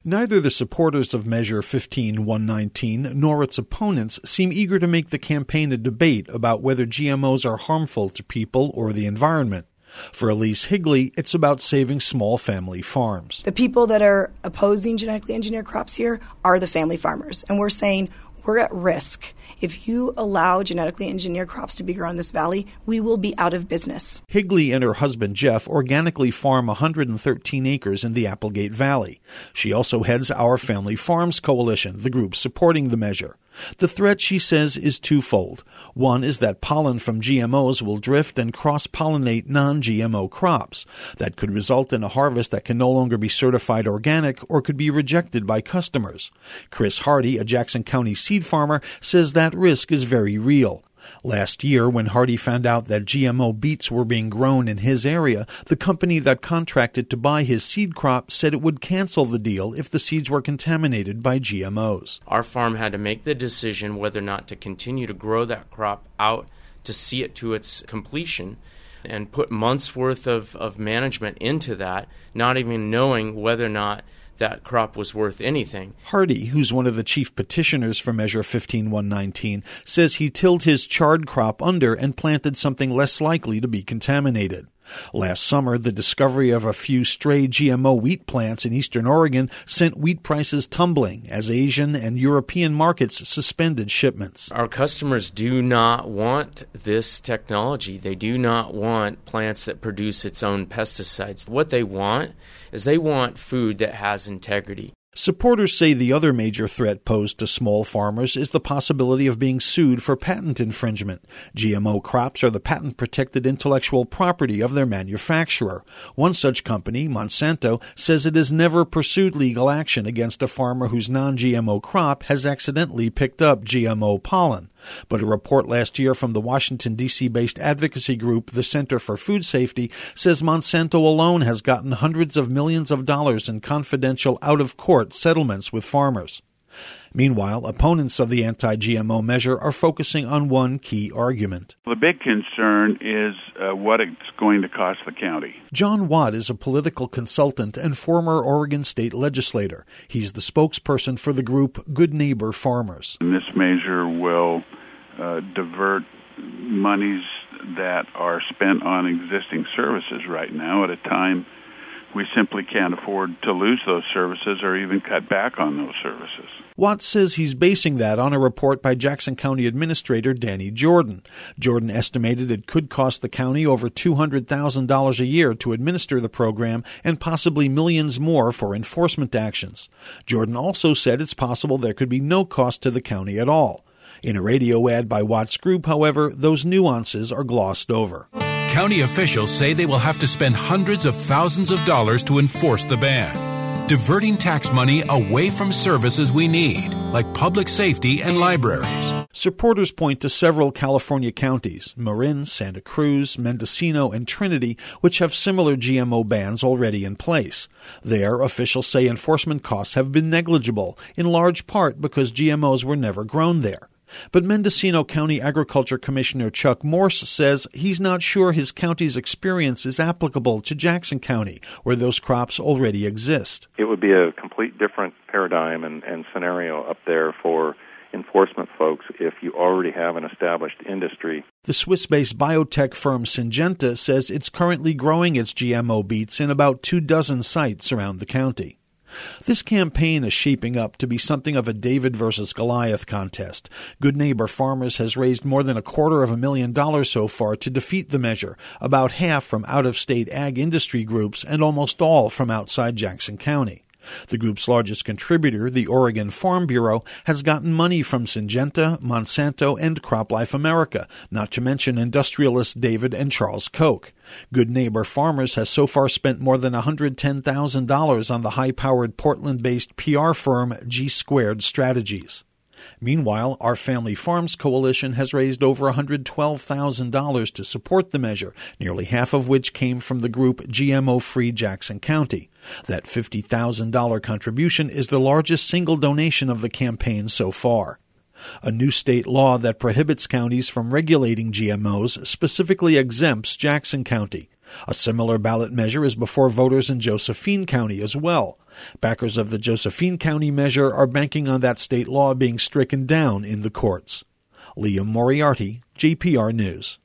Neither the supporters of Measure 15119 nor its opponents seem eager to make the campaign a debate about whether GMOs are harmful to people or the environment. For Elise Higley, it's about saving small family farms. The people that are opposing genetically engineered crops here are the family farmers, and we're saying we're at risk. If you allow genetically engineered crops to be grown in this valley, we will be out of business. Higley and her husband Jeff organically farm 113 acres in the Applegate Valley. She also heads Our Family Farms Coalition, the group supporting the measure. The threat, she says, is twofold. One is that pollen from GMOs will drift and cross-pollinate non-GMO crops. That could result in a harvest that can no longer be certified organic or could be rejected by customers. Chris Hardy, a Jackson County seed farmer, says that risk is very real. Last year, when Hardy found out that GMO beets were being grown in his area, the company that contracted to buy his seed crop said it would cancel the deal if the seeds were contaminated by GMOs. Our farm had to make the decision whether or not to continue to grow that crop out to see it to its completion and put months' worth of management into that, not even knowing whether or not that crop was worth anything. Hardy, who's one of the chief petitioners for Measure 15119, says he tilled his chard crop under and planted something less likely to be contaminated. Last summer, the discovery of a few stray GMO wheat plants in eastern Oregon sent wheat prices tumbling as Asian and European markets suspended shipments. Our customers do not want this technology. They do not want plants that produce its own pesticides. What they want is they want food that has integrity. Supporters say the other major threat posed to small farmers is the possibility of being sued for patent infringement. GMO crops are the patent-protected intellectual property of their manufacturer. One such company, Monsanto, says it has never pursued legal action against a farmer whose non-GMO crop has accidentally picked up GMO pollen. But a report last year from the Washington, D.C.-based advocacy group, the Center for Food Safety, says Monsanto alone has gotten hundreds of millions of dollars in confidential out-of-court settlements with farmers. Meanwhile, opponents of the anti-GMO measure are focusing on one key argument. The big concern is what it's going to cost the county. John Watt is a political consultant and former Oregon state legislator. He's the spokesperson for the group Good Neighbor Farmers. And this measure will divert monies that are spent on existing services right now at a time we simply can't afford to lose those services or even cut back on those services. Watt says he's basing that on a report by Jackson County Administrator Danny Jordan. Jordan estimated it could cost the county over $200,000 a year to administer the program and possibly millions more for enforcement actions. Jordan also said it's possible there could be no cost to the county at all. In a radio ad by Watt's group, however, those nuances are glossed over. County officials say they will have to spend hundreds of thousands of dollars to enforce the ban, diverting tax money away from services we need, like public safety and libraries. Supporters point to several California counties, Marin, Santa Cruz, Mendocino, and Trinity, which have similar GMO bans already in place. There, officials say enforcement costs have been negligible, in large part because GMOs were never grown there. But Mendocino County Agriculture Commissioner Chuck Morse says he's not sure his county's experience is applicable to Jackson County, where those crops already exist. It would be a complete different paradigm and scenario up there for enforcement folks if you already have an established industry. The Swiss-based biotech firm Syngenta says it's currently growing its GMO beets in about 24 sites around the county. This campaign is shaping up to be something of a David versus Goliath contest. Good Neighbor Farmers has raised more than $250,000 so far to defeat the measure, about half from out-of-state ag industry groups and almost all from outside Jackson County. The group's largest contributor, the Oregon Farm Bureau, has gotten money from Syngenta, Monsanto, and CropLife America, not to mention industrialists David and Charles Koch. Good Neighbor Farmers has so far spent more than $110,000 on the high-powered Portland-based PR firm G2 Strategies. Meanwhile, Our Family Farms Coalition has raised over $112,000 to support the measure, nearly half of which came from the group GMO-Free Jackson County. That $50,000 contribution is the largest single donation of the campaign so far. A new state law that prohibits counties from regulating GMOs specifically exempts Jackson County. A similar ballot measure is before voters in Josephine County as well. Backers of the Josephine County measure are banking on that state law being stricken down in the courts. Liam Moriarty, JPR News.